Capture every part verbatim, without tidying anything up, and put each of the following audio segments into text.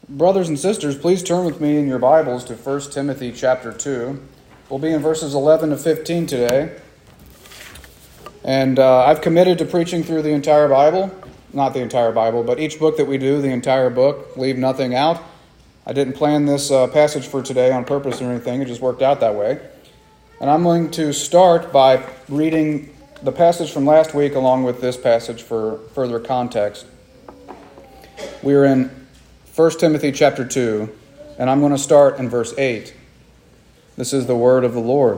Brothers and sisters, please turn with me in your Bibles to First Timothy chapter two. We'll be in verses eleven to fifteen today. And uh, I've committed to preaching through the entire Bible. Not the entire Bible, but each book that we do, the entire book, leave nothing out. I didn't plan this uh, passage for today on purpose or anything. It just worked out that way. And I'm going to start by reading the passage from last week along with this passage for further context. We are in First Timothy chapter two, and I'm going to start in verse eight. This is the word of the Lord.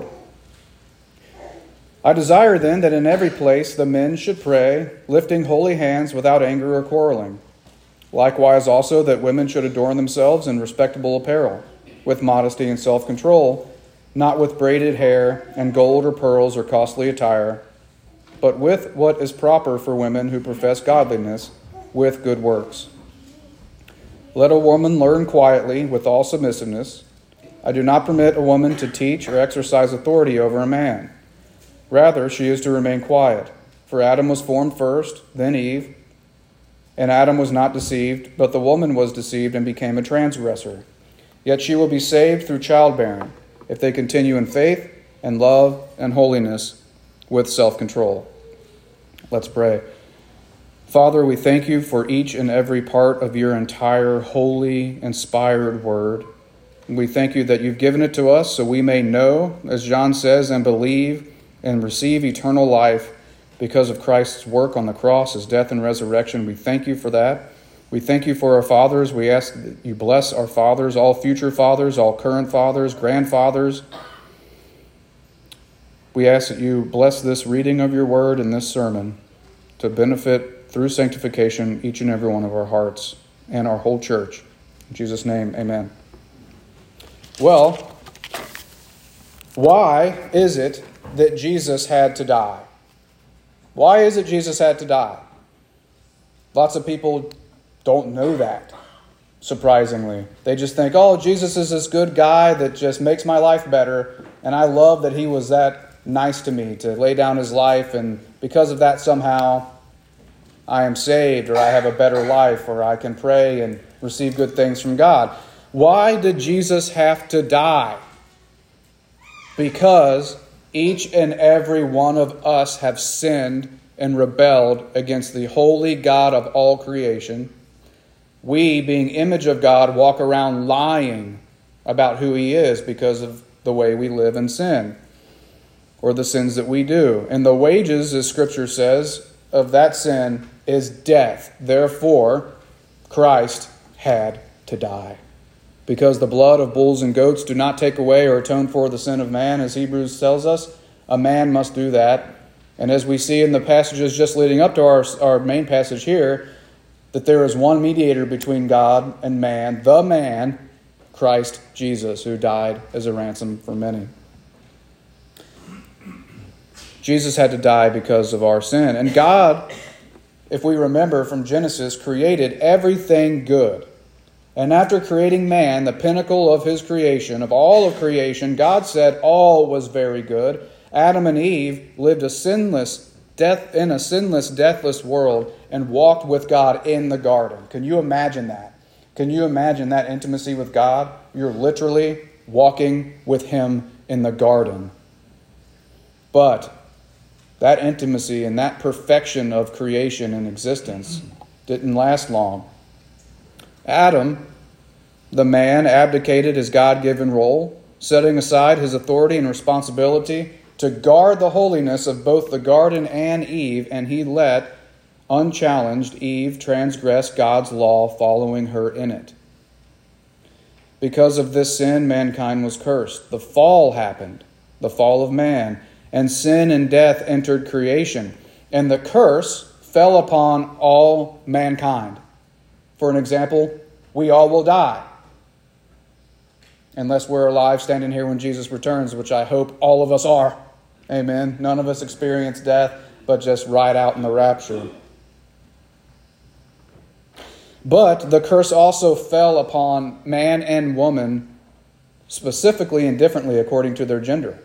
I desire then that in every place the men should pray, lifting holy hands without anger or quarreling. Likewise also that women should adorn themselves in respectable apparel, with modesty and self-control, not with braided hair and gold or pearls or costly attire, but with what is proper for women who profess godliness, with good works. Let a woman learn quietly with all submissiveness. I do not permit a woman to teach or exercise authority over a man. Rather, she is to remain quiet. For Adam was formed first, then Eve. And Adam was not deceived, but the woman was deceived and became a transgressor. Yet she will be saved through childbearing, if they continue in faith and love and holiness with self-control. Let's pray. Father, we thank you for each and every part of your entire holy, inspired word. We thank you that you've given it to us so we may know, as John says, and believe and receive eternal life because of Christ's work on the cross, his death and resurrection. We thank you for that. We thank you for our fathers. We ask that you bless our fathers, all future fathers, all current fathers, grandfathers. We ask that you bless this reading of your word and this sermon to benefit through sanctification each and every one of our hearts and our whole church. In Jesus' name, amen. Well, why is it that Jesus had to die? Why is it Jesus had to die? Lots of people don't know that, surprisingly. They just think, oh, Jesus is this good guy that just makes my life better, and I love that he was that nice to me to lay down his life, and because of that somehow I am saved, or I have a better life, or I can pray and receive good things from God. Why did Jesus have to die? Because each and every one of us have sinned and rebelled against the holy God of all creation. We, being image of God, walk around lying about who he is because of the way we live in sin, or the sins that we do. And the wages, as Scripture says, of that sin is death. Therefore, Christ had to die. Because the blood of bulls and goats do not take away or atone for the sin of man, as Hebrews tells us, a man must do that. And as we see in the passages just leading up to our, our main passage here, that there is one mediator between God and man, the man, Christ Jesus, who died as a ransom for many. Jesus had to die because of our sin. And God, if we remember from Genesis, created everything good. And after creating man, the pinnacle of his creation, of all of creation, God said all was very good. Adam and Eve lived a sinless death in a sinless, deathless world and walked with God in the garden. Can you imagine that? Can you imagine that intimacy with God? You're literally walking with him in the garden. But that intimacy and that perfection of creation and existence didn't last long. Adam, the man, abdicated his God-given role, setting aside his authority and responsibility to guard the holiness of both the garden and Eve, and he let, unchallenged, Eve transgress God's law, following her in it. Because of this sin, mankind was cursed. The fall happened, the fall of man, and sin and death entered creation, and the curse fell upon all mankind. For an example, we all will die. Unless we're alive standing here when Jesus returns, which I hope all of us are. Amen. None of us experience death, but just ride out in the rapture. But the curse also fell upon man and woman, specifically and differently according to their gender.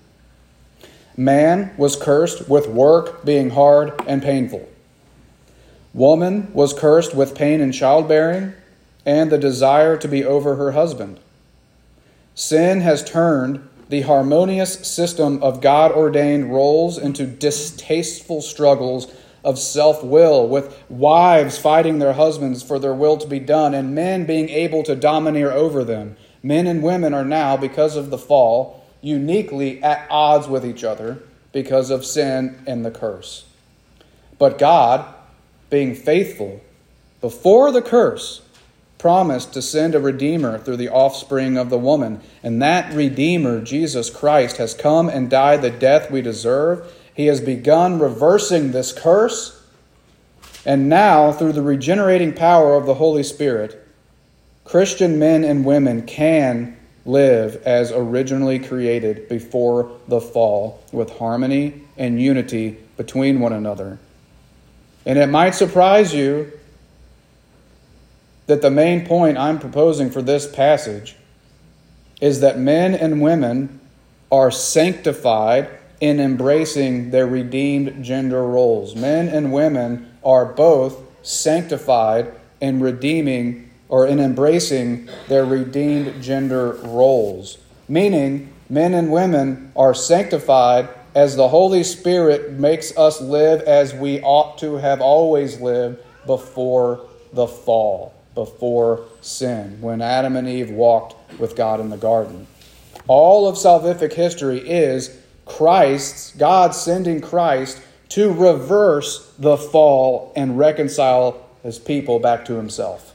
Man was cursed with work being hard and painful. Woman was cursed with pain in childbearing, and the desire to be over her husband. Sin has turned the harmonious system of God-ordained roles into distasteful struggles of self-will, with wives fighting their husbands for their will to be done, and men being able to domineer over them. Men and women are now, because of the fall, uniquely at odds with each other because of sin and the curse. But God, being faithful, before the curse, promised to send a Redeemer through the offspring of the woman. And that Redeemer, Jesus Christ, has come and died the death we deserve. He has begun reversing this curse. And now, through the regenerating power of the Holy Spirit, Christian men and women can live as originally created before the fall, with harmony and unity between one another. And it might surprise you that the main point I'm proposing for this passage is that men and women are sanctified in embracing their redeemed gender roles. Men and women are both sanctified in redeeming or in embracing their redeemed gender roles. Meaning, men and women are sanctified as the Holy Spirit makes us live as we ought to have always lived before the fall, before sin, when Adam and Eve walked with God in the garden. All of salvific history is Christ's, God sending Christ to reverse the fall and reconcile his people back to himself.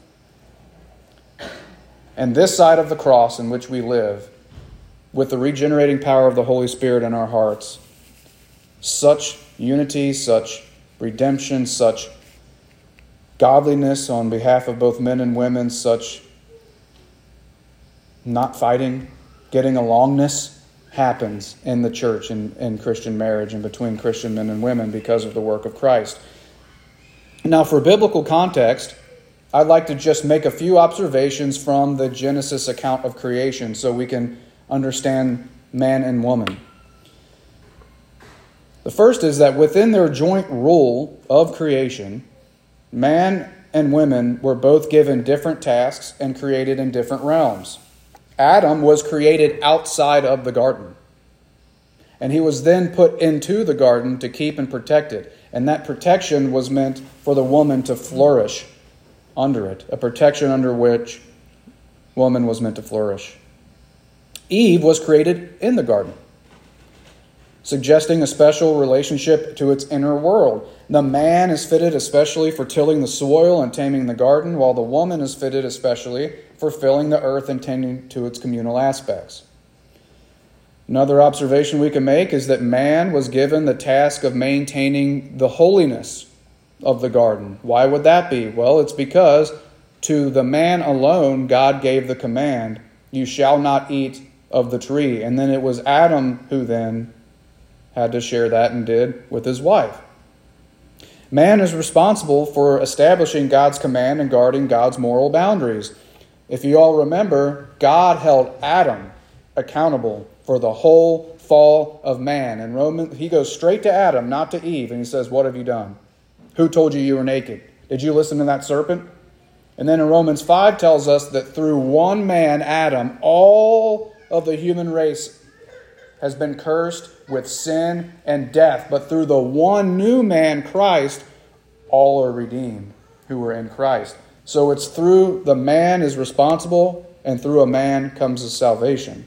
And this side of the cross in which we live, with the regenerating power of the Holy Spirit in our hearts, such unity, such redemption, such godliness on behalf of both men and women, such not fighting, getting alongness happens in the church and in, in Christian marriage and between Christian men and women because of the work of Christ. Now, for biblical context, I'd like to just make a few observations from the Genesis account of creation so we can understand man and woman. The first is that within their joint rule of creation, man and women were both given different tasks and created in different realms. Adam was created outside of the garden, and he was then put into the garden to keep and protect it. And that protection was meant for the woman to flourish under it, a protection under which woman was meant to flourish. Eve was created in the garden, suggesting a special relationship to its inner world. The man is fitted especially for tilling the soil and taming the garden, while the woman is fitted especially for filling the earth and tending to its communal aspects. Another observation we can make is that man was given the task of maintaining the holiness of the garden. Why would that be? Well, it's because to the man alone God gave the command, "You shall not eat of the tree." And then it was Adam who then had to share that and did with his wife. Man is responsible for establishing God's command and guarding God's moral boundaries. If you all remember, God held Adam accountable for the whole fall of man. And Roman, he goes straight to Adam, not to Eve, and he says, "What have you done? Who told you you were naked? Did you listen to that serpent?" And then in Romans five tells us that through one man, Adam, all of the human race has been cursed with sin and death. But through the one new man, Christ, all are redeemed who are in Christ. So it's through the man is responsible, and through a man comes the salvation.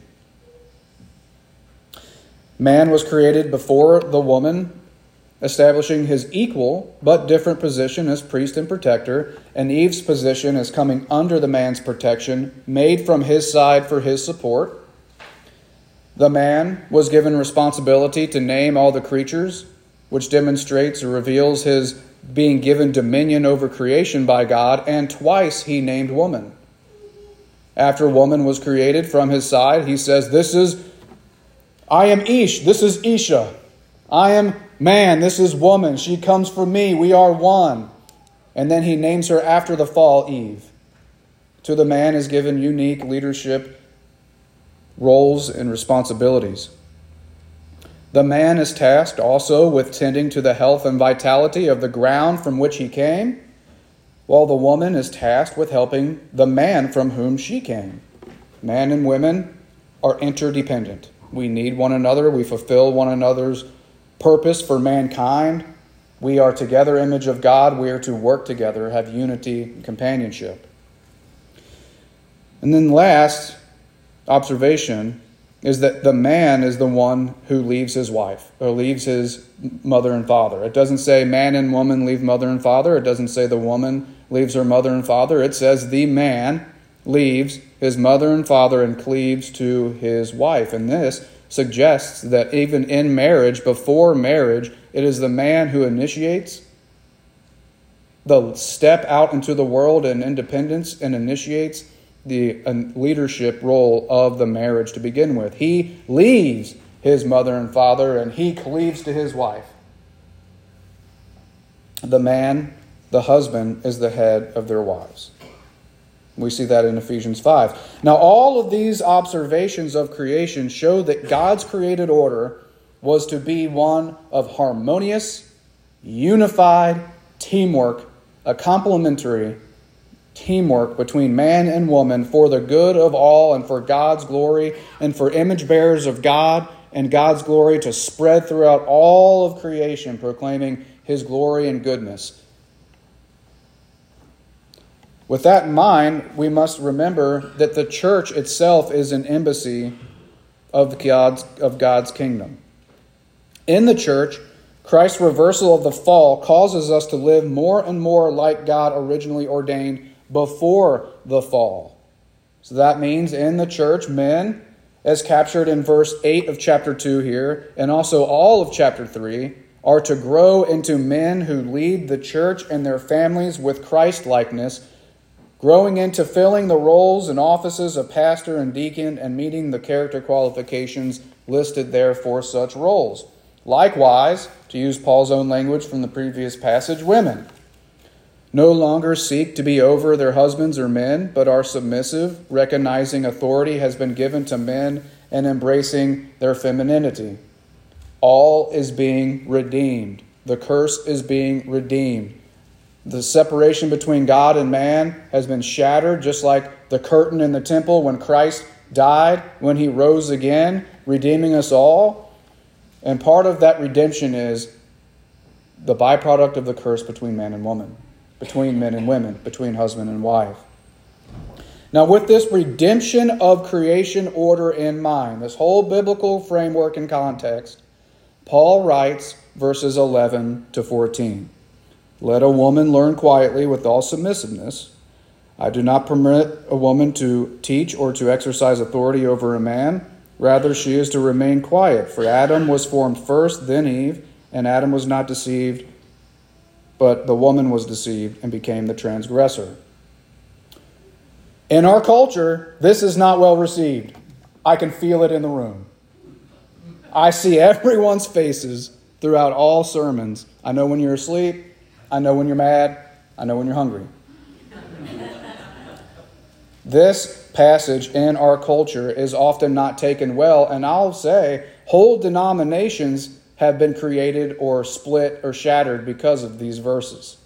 Man was created before the woman, establishing his equal but different position as priest and protector, and Eve's position as coming under the man's protection, made from his side for his support. The man was given responsibility to name all the creatures, which demonstrates or reveals his being given dominion over creation by God, and twice he named woman. After woman was created from his side, he says, "This is, I am Ish, this is Isha. I am man, this is woman. She comes from me, we are one." And then he names her after the fall, Eve. To the man is given unique leadership roles and responsibilities. The man is tasked also with tending to the health and vitality of the ground from which he came, while the woman is tasked with helping the man from whom she came. Man and women are interdependent. We need one another. We fulfill one another's purpose for mankind. We are together image of God. We are to work together, have unity and companionship. And then last observation is that the man is the one who leaves his wife or leaves his mother and father. It doesn't say man and woman leave mother and father. It doesn't say the woman leaves her mother and father. It says the man leaves his mother and father and cleaves to his wife. And this suggests that even in marriage, before marriage, it is the man who initiates the step out into the world and independence and initiates the leadership role of the marriage to begin with. He leaves his mother and father and he cleaves to his wife. The man, the husband, is the head of their wives. We see that in Ephesians five. Now, all of these observations of creation show that God's created order was to be one of harmonious, unified teamwork, a complementary teamwork between man and woman for the good of all and for God's glory and for image bearers of God and God's glory to spread throughout all of creation, proclaiming His glory and goodness. With that in mind, we must remember that the church itself is an embassy of God's, of God's kingdom. In the church, Christ's reversal of the fall causes us to live more and more like God originally ordained before the fall. So that means in the church, men, as captured in verse eight of chapter two here, and also all of chapter three, are to grow into men who lead the church and their families with Christ-likeness, growing into filling the roles and offices of pastor and deacon and meeting the character qualifications listed there for such roles. Likewise, to use Paul's own language from the previous passage, women no longer seek to be over their husbands or men, but are submissive, recognizing authority has been given to men and embracing their femininity. All is being redeemed. The curse is being redeemed. The separation between God and man has been shattered, just like the curtain in the temple when Christ died, when He rose again, redeeming us all. And part of that redemption is the byproduct of the curse between man and woman, between men and women, between husband and wife. Now, with this redemption of creation order in mind, this whole biblical framework and context, Paul writes verses eleven to fourteen. Let a woman learn quietly with all submissiveness. I do not permit a woman to teach or to exercise authority over a man. Rather, she is to remain quiet. For Adam was formed first, then Eve, and Adam was not deceived, but the woman was deceived and became the transgressor. In our culture, this is not well received. I can feel it in the room. I see everyone's faces throughout all sermons. I know when you're asleep. I know when you're mad. I know when you're hungry. This passage in our culture is often not taken well, and I'll say whole denominations have been created or split or shattered because of these verses.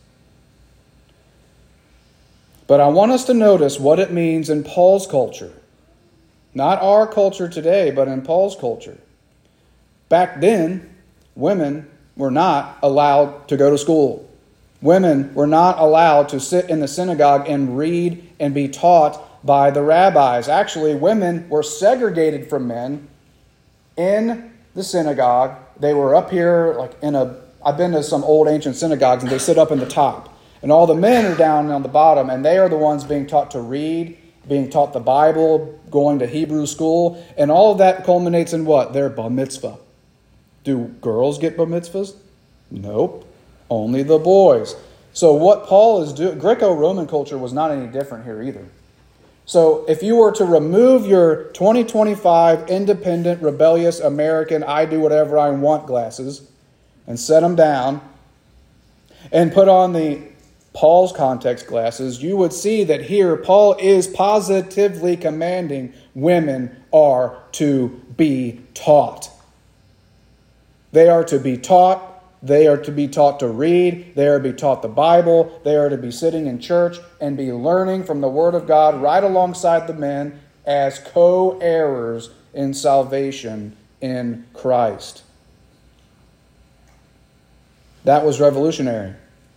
But I want us to notice what it means in Paul's culture. Not our culture today, but in Paul's culture. Back then, women were not allowed to go to school. Women were not allowed to sit in the synagogue and read and be taught by the rabbis. Actually, women were segregated from men in the synagogue. They were up here, like in a, I've been to some old ancient synagogues, and they sit up in the top. And all the men are down on the bottom, and they are the ones being taught to read, being taught the Bible, going to Hebrew school. And all of that culminates in what? Their bar mitzvah. Do girls get bar mitzvahs? Nope. Only the boys. So what Paul is doing, Greco-Roman culture was not any different here either. So if you were to remove your twenty twenty-five independent, rebellious, American, I do whatever I want glasses and set them down and put on the Paul's context glasses, you would see that here Paul is positively commanding women are to be taught. They are to be taught They are to be taught to read. They are to be taught the Bible. They are to be sitting in church and be learning from the Word of God right alongside the men as co-heirs in salvation in Christ. That was revolutionary.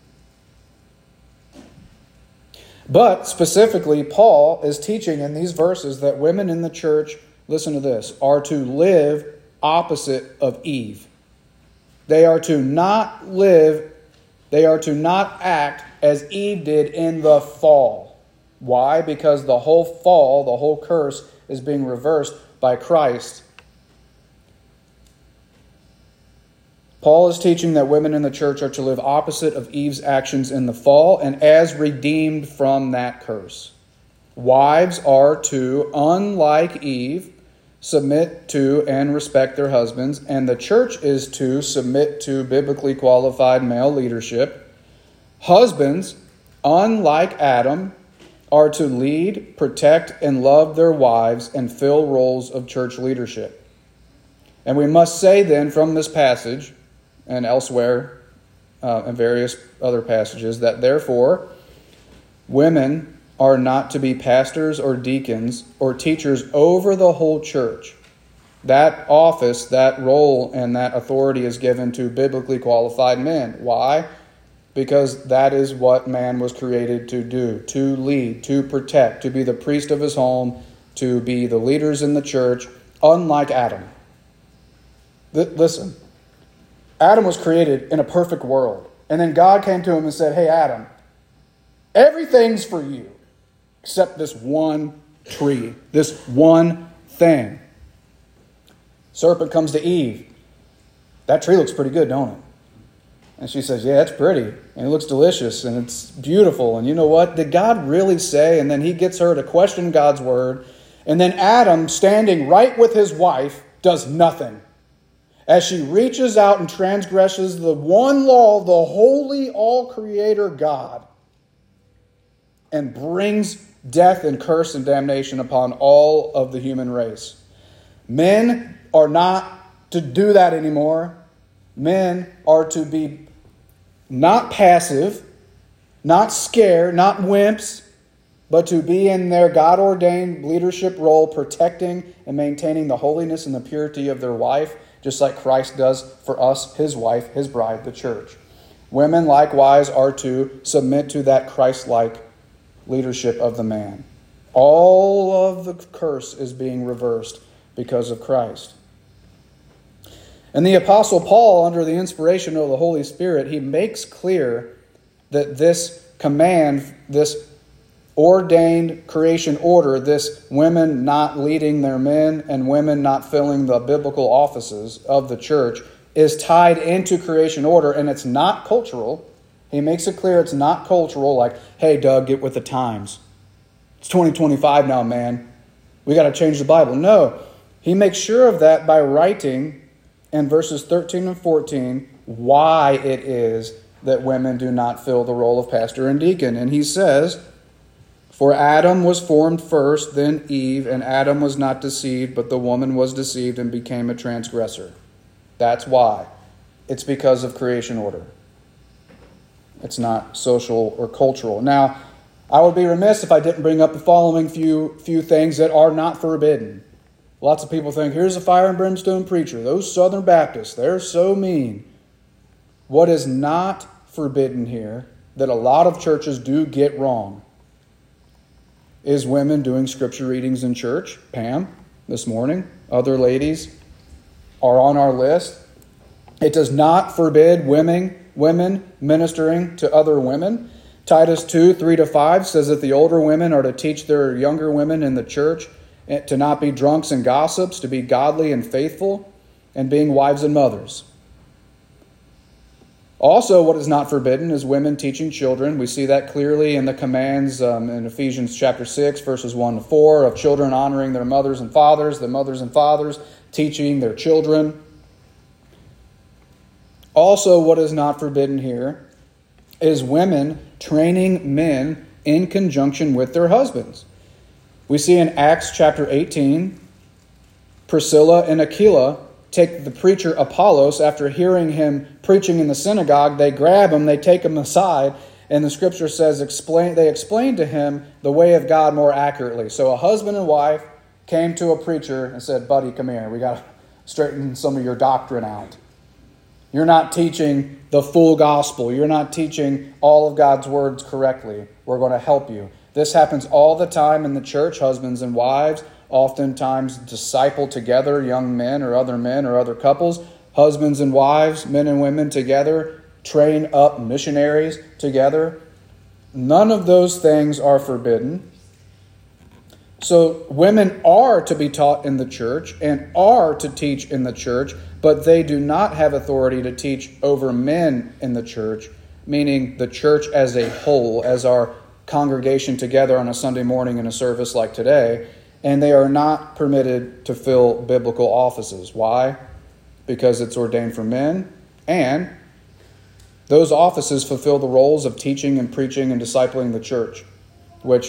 But specifically, Paul is teaching in these verses that women in the church, listen to this, are to live opposite of Eve. They are to not live, they are to not act as Eve did in the fall. Why? Because the whole fall, the whole curse, is being reversed by Christ. Paul is teaching that women in the church are to live opposite of Eve's actions in the fall and as redeemed from that curse. Wives are to, unlike Eve, submit to and respect their husbands, and the church is to submit to biblically qualified male leadership. Husbands, unlike Adam, are to lead, protect, and love their wives and fill roles of church leadership. And we must say then from this passage and elsewhere uh, in various other passages that therefore women are not to be pastors or deacons or teachers over the whole church. That office, that role, and that authority is given to biblically qualified men. Why? Because that is what man was created to do, to lead, to protect, to be the priest of his home, to be the leaders in the church, unlike Adam. Th- listen, Adam was created in a perfect world. And then God came to him and said, hey, Adam, everything's for you except this one tree, this one thing. Serpent comes to Eve. That tree looks pretty good, don't it? And she says, yeah, it's pretty. And it looks delicious and it's beautiful. And you know what? Did God really say? And then he gets her to question God's word. And then Adam, standing right with his wife, does nothing. As she reaches out and transgresses the one law of the holy all-creator God and brings death and curse and damnation upon all of the human race. Men are not to do that anymore. Men are to be not passive, not scared, not wimps, but to be in their God-ordained leadership role, protecting and maintaining the holiness and the purity of their wife, just like Christ does for us, his wife, his bride, the church. Women likewise are to submit to that Christ-like leadership of the man. All of the curse is being reversed because of Christ. And the Apostle Paul, under the inspiration of the Holy Spirit, he makes clear that this command, this ordained creation order, this women not leading their men and women not filling the biblical offices of the church, is tied into creation order, and it's not cultural. He makes it clear it's not cultural, like, hey, Doug, get with the times. It's twenty twenty-five now, man. We got to change the Bible. No, he makes sure of that by writing in verses thirteen and fourteen why it is that women do not fill the role of pastor and deacon. And he says, for Adam was formed first, then Eve, and Adam was not deceived, but the woman was deceived and became a transgressor. That's why. It's because of creation order. It's not social or cultural. Now, I would be remiss if I didn't bring up the following few, few things that are not forbidden. Lots of people think, here's a fire and brimstone preacher. Those Southern Baptists, they're so mean. What is not forbidden here, that a lot of churches do get wrong, is women doing scripture readings in church. Pam, this morning, other ladies are on our list. It does not forbid women, women ministering to other women. Titus two, three to five says that the older women are to teach their younger women in the church to not be drunks and gossips, to be godly and faithful, and being wives and mothers. Also, what is not forbidden is women teaching children. We see that clearly in the commands um, in Ephesians chapter six, verses one to four, of children honoring their mothers and fathers, the mothers and fathers teaching their children. Also, what is not forbidden here is women training men in conjunction with their husbands. We see in Acts chapter eighteen, Priscilla and Aquila take the preacher Apollos, after hearing him preaching in the synagogue, they grab him, they take him aside, and the scripture says explain. they explain to him the way of God more accurately. So a husband and wife came to a preacher and said, buddy, come here. We got to straighten some of your doctrine out. You're not teaching the full gospel. You're not teaching all of God's words correctly. We're going to help you. This happens all the time in the church. Husbands and wives oftentimes disciple together young men or other men or other couples. Husbands and wives, men and women together, train up missionaries together. None of those things are forbidden. So women are to be taught in the church and are to teach in the church, but they do not have authority to teach over men in the church, meaning the church as a whole, as our congregation together on a Sunday morning in a service like today, and they are not permitted to fill biblical offices. Why? Because it's ordained for men, and those offices fulfill the roles of teaching and preaching and discipling the church, which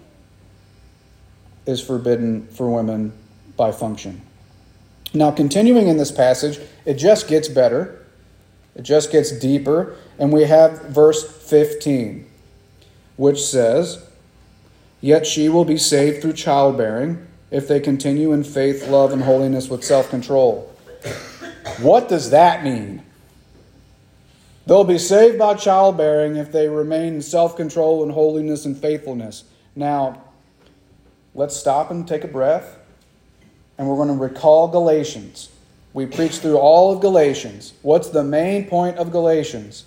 is forbidden for women by function. Now, continuing in this passage, it just gets better. It just gets deeper. And we have verse fifteen, which says, "Yet she will be saved through childbearing if they continue in faith, love, and holiness with self-control." What does that mean? They'll be saved by childbearing if they remain in self-control and holiness and faithfulness. Now, let's stop and take a breath, and we're going to recall Galatians. We preached through all of Galatians. What's the main point of Galatians?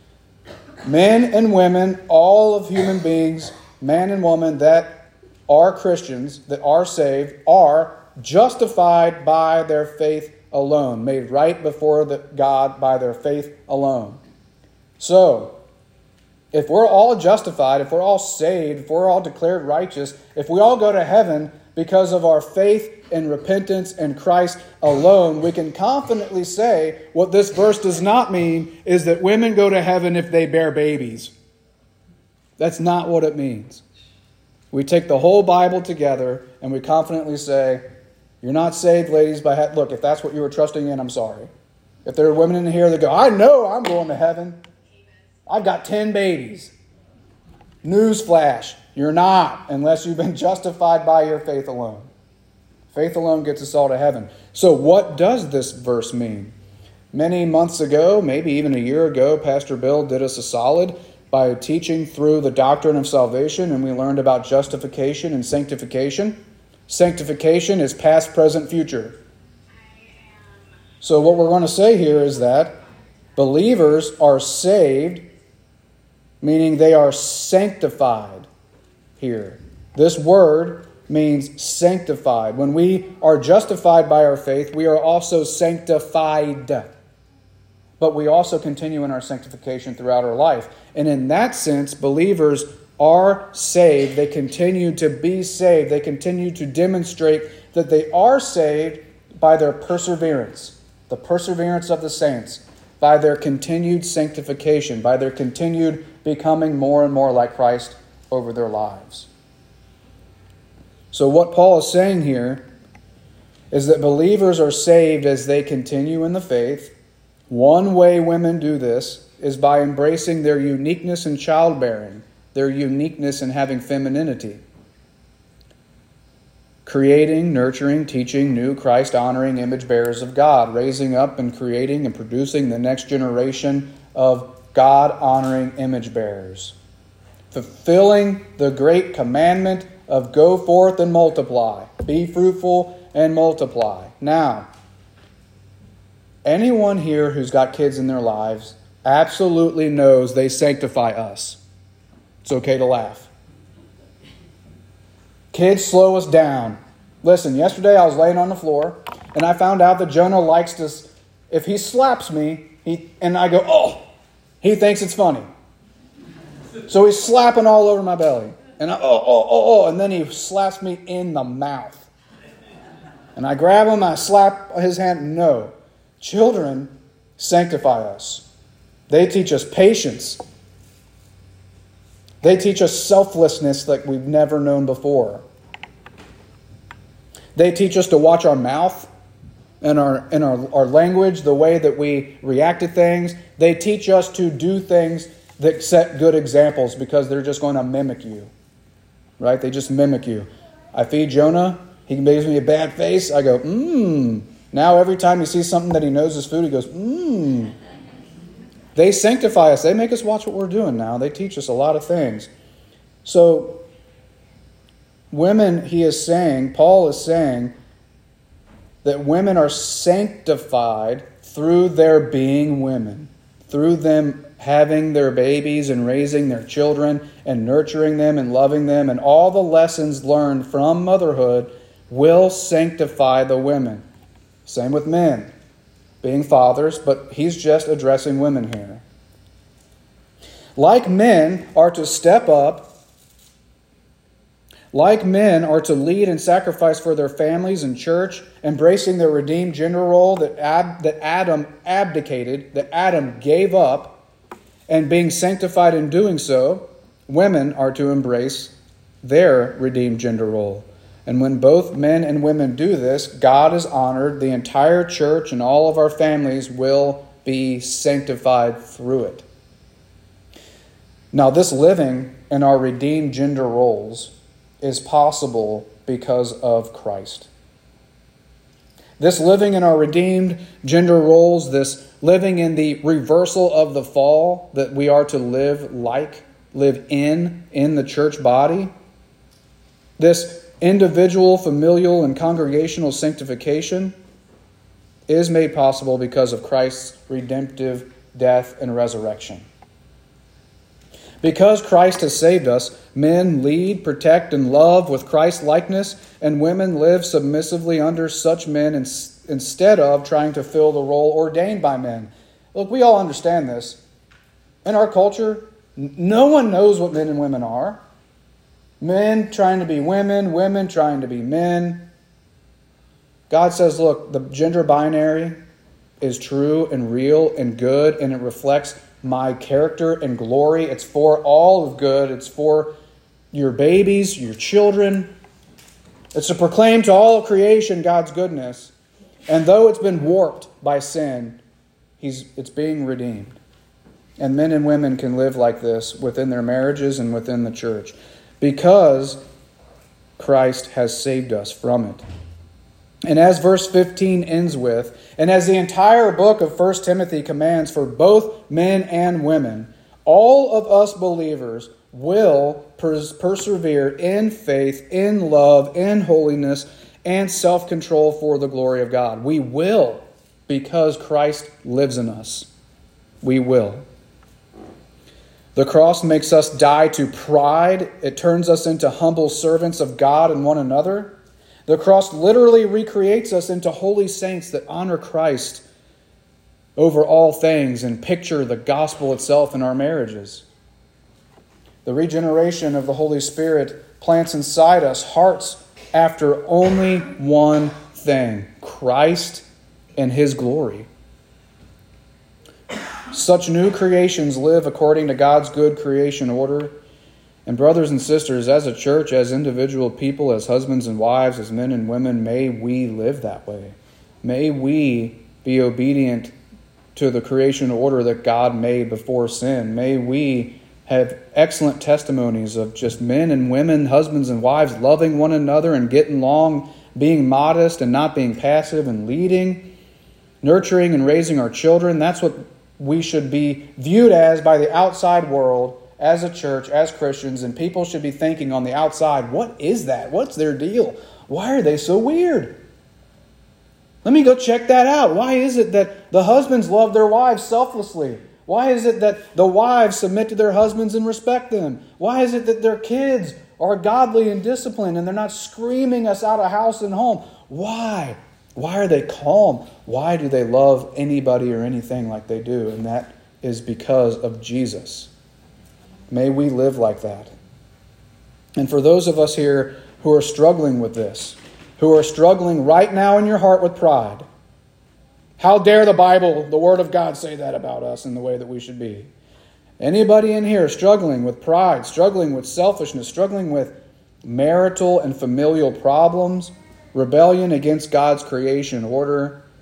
Men and women, all of human beings, man and woman that are Christians, that are saved, are justified by their faith alone, made right before the God by their faith alone. So, if we're all justified, if we're all saved, if we're all declared righteous, if we all go to heaven because of our faith and repentance in Christ alone, we can confidently say what this verse does not mean is that women go to heaven if they bear babies. That's not what it means. We take the whole Bible together and we confidently say, you're not saved, ladies, by ha-. Look, if that's what you were trusting in, I'm sorry. If there are women in here that go, I know I'm going to heaven. I've got ten babies. Newsflash, you're not, unless you've been justified by your faith alone. Faith alone gets us all to heaven. So what does this verse mean? Many months ago, maybe even a year ago, Pastor Bill did us a solid by teaching through the doctrine of salvation, and we learned about justification and sanctification. Sanctification is past, present, future. So what we're going to say here is that believers are saved, meaning they are sanctified here. This word means sanctified. When we are justified by our faith, we are also sanctified. But we also continue in our sanctification throughout our life. And in that sense, believers are saved. They continue to be saved. They continue to demonstrate that they are saved by their perseverance, the perseverance of the saints, by their continued sanctification, by their continued becoming more and more like Christ over their lives. So what Paul is saying here is that believers are saved as they continue in the faith. One way women do this is by embracing their uniqueness in childbearing, their uniqueness in having femininity. Creating, nurturing, teaching new Christ-honoring image bearers of God, raising up and creating and producing the next generation of God-honoring image bearers. Fulfilling the great commandment of go forth and multiply. Be fruitful and multiply. Now, anyone here who's got kids in their lives absolutely knows they sanctify us. It's okay to laugh. Kids slow us down. Listen, yesterday I was laying on the floor and I found out that Jonah likes to, if he slaps me, he and I go, oh, he thinks it's funny. So he's slapping all over my belly. And I, oh, oh, oh, oh, and then he slaps me in the mouth. And I grab him, I slap his hand. No. Children sanctify us. They teach us patience. They teach us selflessness like we've never known before. They teach us to watch our mouth. and our and our, our language, the way that we react to things. They teach us to do things that set good examples because they're just going to mimic you. Right? They just mimic you. I feed Jonah. He gives me a bad face. I go, mmm. Now every time he sees something that he knows is food, he goes, mmm. They sanctify us. They make us watch what we're doing now. They teach us a lot of things. So, women, he is saying, Paul is saying, that women are sanctified through their being women, through them having their babies and raising their children and nurturing them and loving them, and all the lessons learned from motherhood will sanctify the women. Same with men, being fathers, but he's just addressing women here. Like men are to step up, like men are to lead and sacrifice for their families and church, embracing the redeemed gender role that, Ab, that Adam abdicated, that Adam gave up, and being sanctified in doing so, women are to embrace their redeemed gender role. And when both men and women do this, God is honored, the entire church and all of our families will be sanctified through it. Now, this living in our redeemed gender roles is possible because of Christ. This living in our redeemed gender roles, this living in the reversal of the fall that we are to live like, live in, in the church body, this individual, familial, and congregational sanctification is made possible because of Christ's redemptive death and resurrection. Because Christ has saved us, men lead, protect, and love with Christ's likeness, and women live submissively under such men instead of trying to fill the role ordained by men. Look, we all understand this. In our culture, no one knows what men and women are. Men trying to be women, women trying to be men. God says, look, the gender binary is true and real and good, and it reflects my character and glory. It's for all of good. It's for your babies, your children. It's to proclaim to all of creation God's goodness. And though it's been warped by sin, he's, it's being redeemed. And men and women can live like this within their marriages and within the church because Christ has saved us from it. And as verse fifteen ends with, and as the entire book of First Timothy commands for both men and women, all of us believers will pers- persevere in faith, in love, in holiness, and self-control for the glory of God. We will, because Christ lives in us. We will. The cross makes us die to pride. It turns us into humble servants of God and one another. The cross literally recreates us into holy saints that honor Christ over all things and picture the gospel itself in our marriages. The regeneration of the Holy Spirit plants inside us hearts after only one thing: Christ and His glory. Such new creations live according to God's good creation order. And brothers and sisters, as a church, as individual people, as husbands and wives, as men and women, may we live that way. May we be obedient to the creation order that God made before sin. May we have excellent testimonies of just men and women, husbands and wives, loving one another and getting along, being modest and not being passive and leading, nurturing and raising our children. That's what we should be viewed as by the outside world, as a church, as Christians, and people should be thinking on the outside, what is that? What's their deal? Why are they so weird? Let me go check that out. Why is it that the husbands love their wives selflessly? Why is it that the wives submit to their husbands and respect them? Why is it that their kids are godly and disciplined and they're not screaming us out of house and home? Why? Why are they calm? Why do they love anybody or anything like they do? And that is because of Jesus. May we live like that. And for those of us here who are struggling with this, who are struggling right now in your heart with pride, how dare the Bible, the Word of God, say that about us in the way that we should be? Anybody in here struggling with pride, struggling with selfishness, struggling with marital and familial problems, rebellion against God's creation order,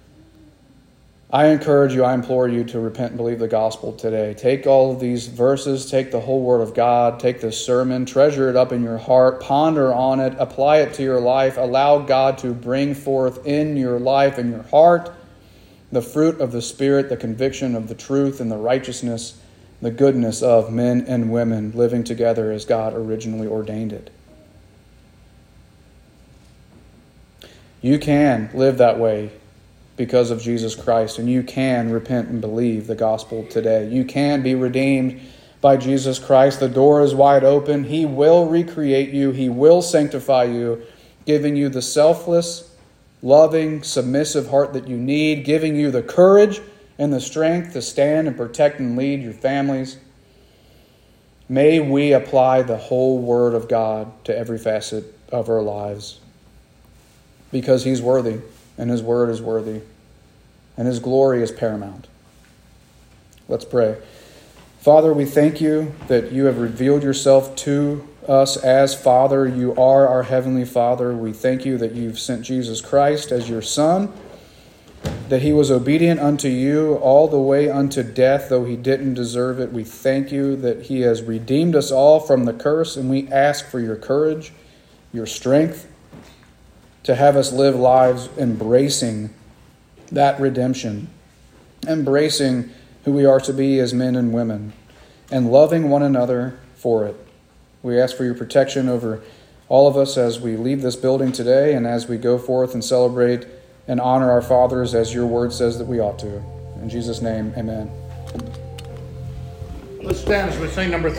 I encourage you, I implore you to repent and believe the gospel today. Take all of these verses, take the whole word of God, take this sermon, treasure it up in your heart, ponder on it, apply it to your life, allow God to bring forth in your life and your heart the fruit of the Spirit, the conviction of the truth and the righteousness, the goodness of men and women living together as God originally ordained it. You can live that way because of Jesus Christ, and you can repent and believe the gospel today. You can be redeemed by Jesus Christ. The door is wide open. He will recreate you. He will sanctify you, giving you the selfless, loving, submissive heart that you need, giving you the courage and the strength to stand and protect and lead your families. May we apply the whole Word of God to every facet of our lives, because He's worthy, and His Word is worthy, and His glory is paramount. Let's pray. Father, we thank you that you have revealed yourself to us as Father. You are our Heavenly Father. We thank you that you've sent Jesus Christ as your Son, that He was obedient unto you all the way unto death, though He didn't deserve it. We thank you that He has redeemed us all from the curse, and we ask for your courage, your strength, to have us live lives embracing that redemption, embracing who we are to be as men and women, and loving one another for it. We ask for your protection over all of us as we leave this building today and as we go forth and celebrate and honor our fathers as your word says that we ought to. In Jesus' name, amen. Let's stand as we sing number three.